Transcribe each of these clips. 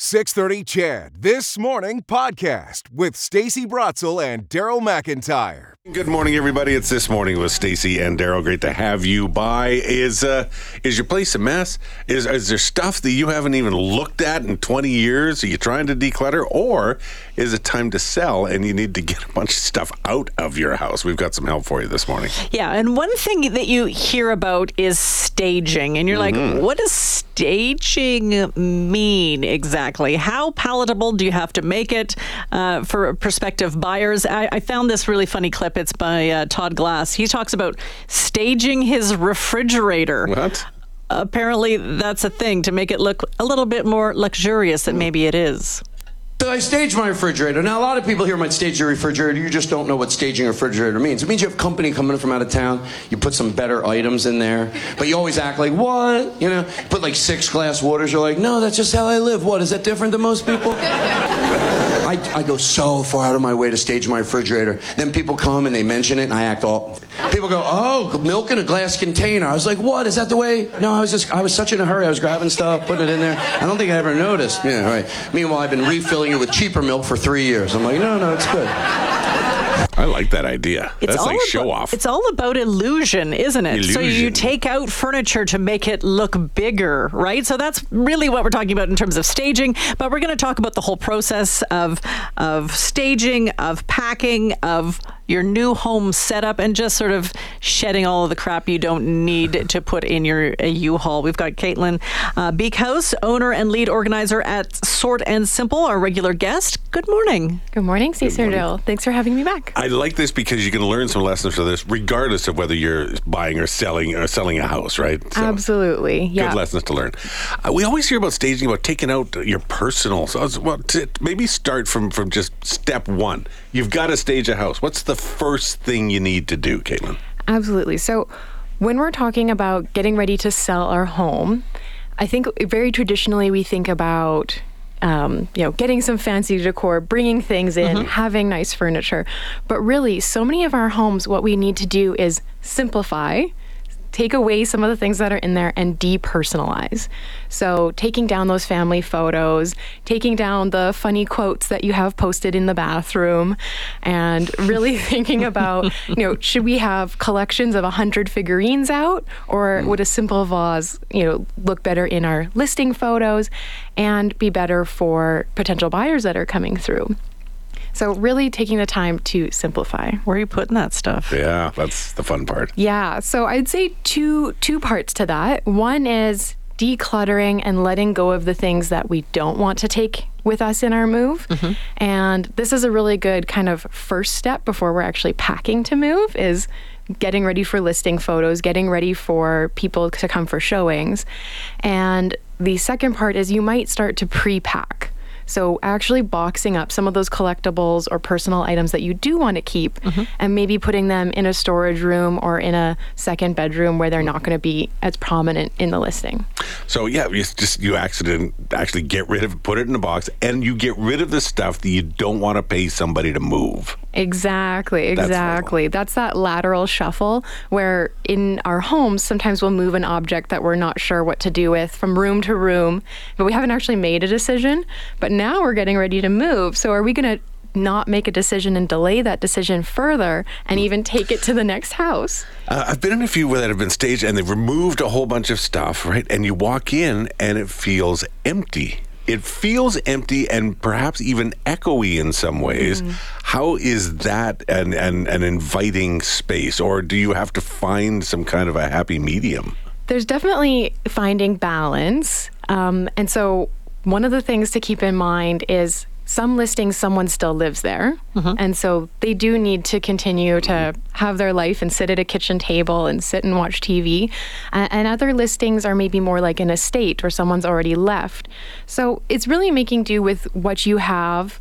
6:30 CHED This Morning podcast with Stacey Brotzel and Daryl McIntyre. Good morning, everybody. It's This Morning with Stacey and Daryl. Great to have you by. Is your place a mess? Is there stuff that you haven't even looked at in 20 years? Are you trying to declutter? Or is it time to sell and you need to get a bunch of stuff out of your house? We've got some help for you this morning. Yeah, and one thing that you hear about is staging. And you're like, what does staging mean exactly? How palatable do you have to make it for prospective buyers? I found this really funny clip. It's by Todd Glass. He talks about staging his refrigerator. What? Apparently, that's a thing to make it look a little bit more luxurious than maybe it is. So I stage my refrigerator. Now, a lot of people here might stage your refrigerator. You just don't know what staging a refrigerator means. It means you have company coming from out of town. You put some better items in there. But you always act like, what? You know, put like 6 glass waters. You're like, no, that's just how I live. What, is that different than most people? I go so far out of my way to stage my refrigerator. Then people come and they mention it and I act all... People go, oh, milk in a glass container. I was like, what? Is that the way? No, I was such in a hurry. I was grabbing stuff, putting it in there. I don't think I ever noticed. Yeah, right. Meanwhile, I've been refilling it with cheaper milk for 3 years. I'm like, no, it's good. I like that idea. That's like show off. It's all about illusion, isn't it? So you take out furniture to make it look bigger, right? So that's really what we're talking about in terms of staging. But we're going to talk about the whole process of staging, of packing, of your new home setup, and just sort of shedding all of the crap you don't need to put in your U-Haul. We've got Caitlin Beekhouse, owner and lead organizer at Sort and Simple, our regular guest. Good morning. Good morning, Stacey and Daryl. Thanks for having me back. I like this because you can learn some lessons from this, regardless of whether you're buying or selling a house, right? So, absolutely, yeah. Good lessons to learn. We always hear about staging, about taking out your personal. So maybe start from just step one. You've got to stage a house. What's the first thing you need to do, Caitlin? Absolutely. So when we're talking about getting ready to sell our home, I think very traditionally we think about getting some fancy decor, bringing things in, having nice furniture. But really, so many of our homes, what we need to do is simplify, take away some of the things that are in there, and depersonalize. So taking down those family photos, taking down the funny quotes that you have posted in the bathroom, and really thinking about, should we have collections of 100 figurines out, or would a simple vase, look better in our listing photos and be better for potential buyers that are coming through? So really taking the time to simplify. Where are you putting that stuff? Yeah, that's the fun part. Yeah, so I'd say two parts to that. One is decluttering and letting go of the things that we don't want to take with us in our move. And this is a really good kind of first step before we're actually packing to move, is getting ready for listing photos, getting ready for people to come for showings. And the second part is you might start to pre-pack. So actually boxing up some of those collectibles or personal items that you do want to keep, and maybe putting them in a storage room or in a second bedroom where they're not going to be as prominent in the listing. So yeah, you actually get rid of, put it in a box, and you get rid of the stuff that you don't want to pay somebody to move. Exactly. That's that lateral shuffle where in our homes, sometimes we'll move an object that we're not sure what to do with from room to room, but we haven't actually made a decision. But now we're getting ready to move. So are we going to not make a decision and delay that decision further and even take it to the next house? I've been in a few that have been staged and they've removed a whole bunch of stuff, right? And you walk in and it feels empty. It feels empty and perhaps even echoey in some ways. How is that an inviting space? Or do you have to find some kind of a happy medium? There's definitely finding balance. And so one of the things to keep in mind is some listings, someone still lives there. And so they do need to continue to have their life and sit at a kitchen table and sit and watch TV. And other listings are maybe more like an estate or someone's already left. So it's really making do with what you have,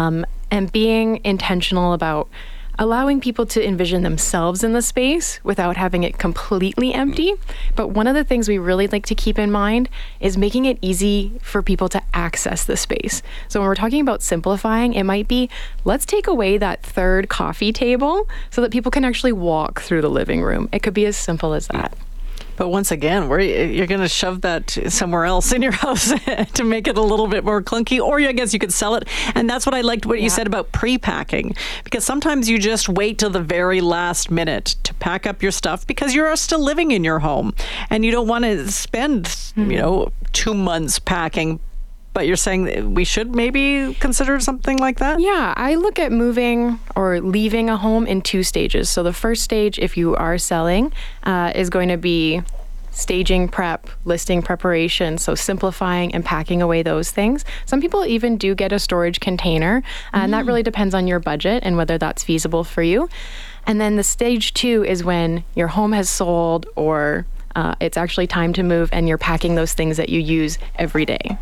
and being intentional about allowing people to envision themselves in the space without having it completely empty. But one of the things we really like to keep in mind is making it easy for people to access the space. So when we're talking about simplifying, it might be, let's take away that third coffee table so that people can actually walk through the living room. It could be as simple as that. But once again, you're going to shove that somewhere else in your house to make it a little bit more clunky, or I guess you could sell it. And that's what I liked what you said about pre-packing, because sometimes you just wait till the very last minute to pack up your stuff because you're still living in your home and you don't want to spend, 2 months packing. But you're saying we should maybe consider something like that? Yeah, I look at moving or leaving a home in 2 stages. So the first stage, if you are selling, is going to be staging prep, listing preparation, so simplifying and packing away those things. Some people even do get a storage container, and that really depends on your budget and whether that's feasible for you. And then the stage 2 is when your home has sold or it's actually time to move and you're packing those things that you use every day.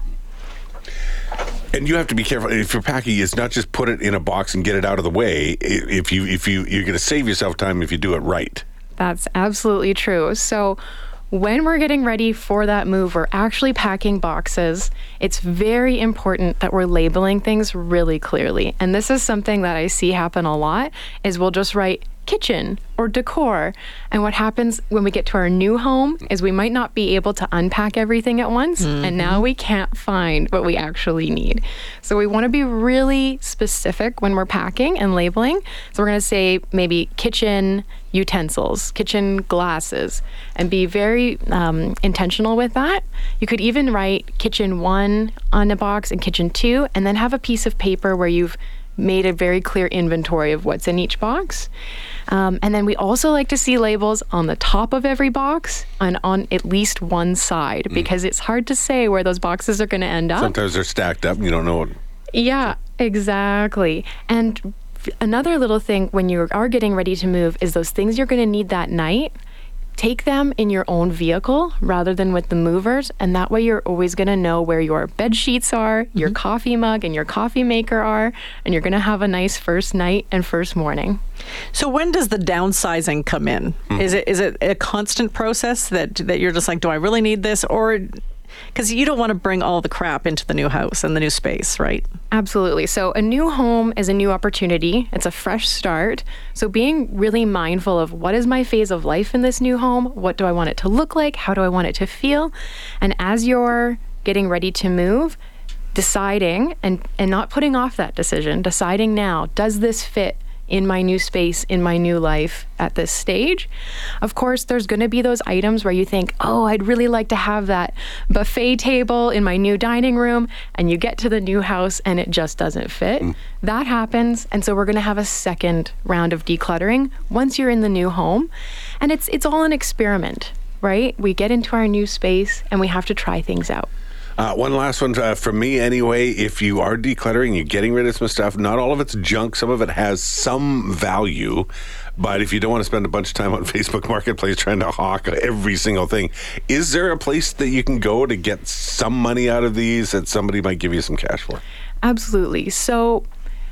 And you have to be careful. If you're packing, it's not just put it in a box and get it out of the way. If you're going to save yourself time if you do it right. That's absolutely true. So when we're getting ready for that move, we're actually packing boxes. It's very important that we're labeling things really clearly. And this is something that I see happen a lot, is we'll just write kitchen or decor. And what happens when we get to our new home is we might not be able to unpack everything at once. And now we can't find what we actually need. So we want to be really specific when we're packing and labeling. So we're going to say maybe kitchen utensils, kitchen glasses, and be very intentional with that. You could even write kitchen 1 on a box and kitchen 2, and then have a piece of paper where you've made a very clear inventory of what's in each box. And then we also like to see labels on the top of every box and on at least one side, because it's hard to say where those boxes are going to end up. Sometimes they're stacked up and you don't know what. Yeah, exactly. And another little thing when you are getting ready to move is those things you're going to need that night. Take them in your own vehicle rather than with the movers, and that way you're always going to know where your bed sheets are, your coffee mug and your coffee maker are, and you're going to have a nice first night and first morning. So when does the downsizing come in? Is it a constant process that you're just like, do I really need this? Or because you don't want to bring all the crap into the new house and the new space, right? Absolutely. So a new home is a new opportunity. It's a fresh start. So being really mindful of what is my phase of life in this new home? What do I want it to look like? How do I want it to feel? And as you're getting ready to move, deciding and not putting off that decision, deciding now, does this fit in my new space, in my new life at this stage? Of course, there's going to be those items where you think, oh, I'd really like to have that buffet table in my new dining room, and you get to the new house and it just doesn't fit. That happens, and so we're going to have a second round of decluttering once you're in the new home. And it's all an experiment, right? We get into our new space and we have to try things out. One last one from me anyway. If you are decluttering, you're getting rid of some stuff, not all of it's junk. Some of it has some value. But if you don't want to spend a bunch of time on Facebook Marketplace trying to hawk every single thing, is there a place that you can go to get some money out of these that somebody might give you some cash for? Absolutely. So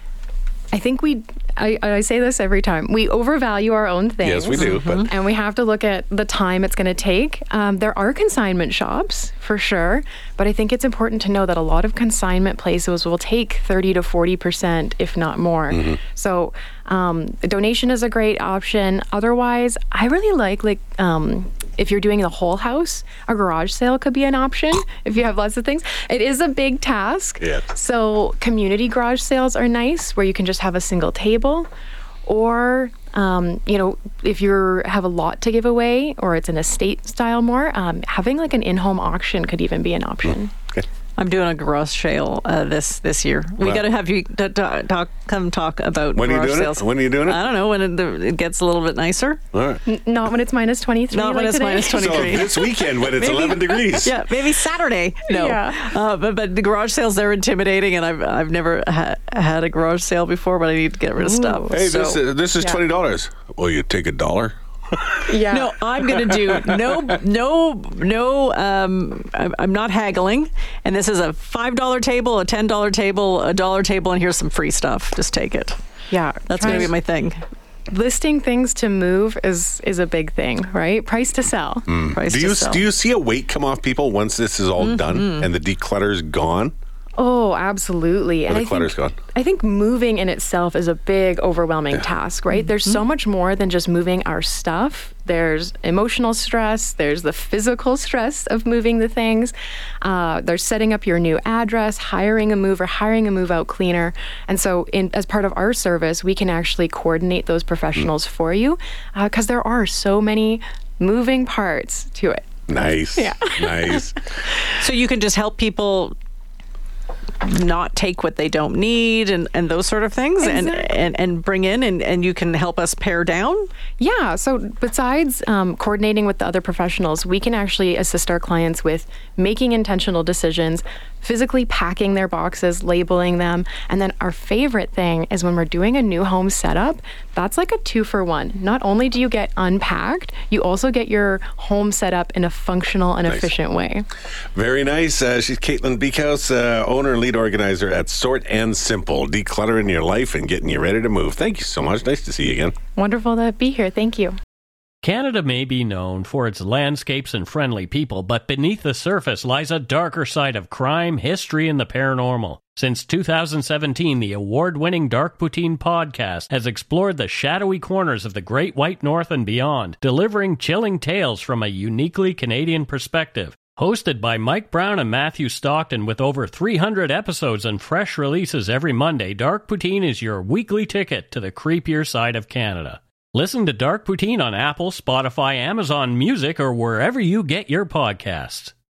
I think I say this every time. We overvalue our own things. Yes, we do. But and we have to look at the time it's going to take. There are consignment shops, for sure. But I think it's important to know that a lot of consignment places will take 30 to 40%, if not more. So a donation is a great option. Otherwise, I really like if you're doing the whole house, a garage sale could be an option if you have lots of things. It is a big task. Yes. So community garage sales are nice, where you can just have a single table. Or, if you have a lot to give away, or it's an estate style more, having like an in-home auction could even be an option. Okay. I'm doing a garage sale this year. We got to have you come talk about garage sales. When are you doing it? I don't know, when it gets a little bit nicer. All right. Not when it's minus 23. Not when it's today. minus 23. So this weekend when it's 11 degrees. Yeah, maybe Saturday. No. Yeah. But the garage sales, they're intimidating, and I've never had a garage sale before, but I need to get rid of stuff. Hey, this is $20. Well, you take $1? Yeah. No, I'm going to do no. I'm not haggling. And this is a $5 table, a $10 table, a $1 table, and here's some free stuff. Just take it. Yeah. That's going to be my thing. Listing things to move is a big thing, right? Price to sell. Price to sell. Do you see a weight come off people once this is all done and the declutter's gone? Oh, absolutely. And the clutter's gone. I think moving in itself is a big, overwhelming task, right? There's so much more than just moving our stuff. There's emotional stress. There's the physical stress of moving the things. There's setting up your new address, hiring a mover, hiring a move-out cleaner. And so as part of our service, we can actually coordinate those professionals for you because there are so many moving parts to it. Nice. Yeah. Nice. So you can just help people not take what they don't need and those sort of things. Exactly. and bring in and you can help us pare down? Yeah. So besides coordinating with the other professionals, we can actually assist our clients with making intentional decisions, physically packing their boxes, labeling them. And then our favorite thing is when we're doing a new home setup, that's like a 2-for-1. Not only do you get unpacked, you also get your home set up in a functional and efficient way. Very nice. She's Caitlin Beekhouse, owner and lead organizer at Sort and Simple, decluttering your life and getting you ready to move. Thank you so much. Nice to see you again. Wonderful to be here. Thank you. Canada may be known for its landscapes and friendly people, but beneath the surface lies a darker side of crime, history, and the paranormal. Since 2017, the award-winning Dark Poutine podcast has explored the shadowy corners of the Great White North and beyond, delivering chilling tales from a uniquely Canadian perspective. Hosted by Mike Brown and Matthew Stockton with over 300 episodes and fresh releases every Monday, Dark Poutine is your weekly ticket to the creepier side of Canada. Listen to Dark Poutine on Apple, Spotify, Amazon Music, or wherever you get your podcasts.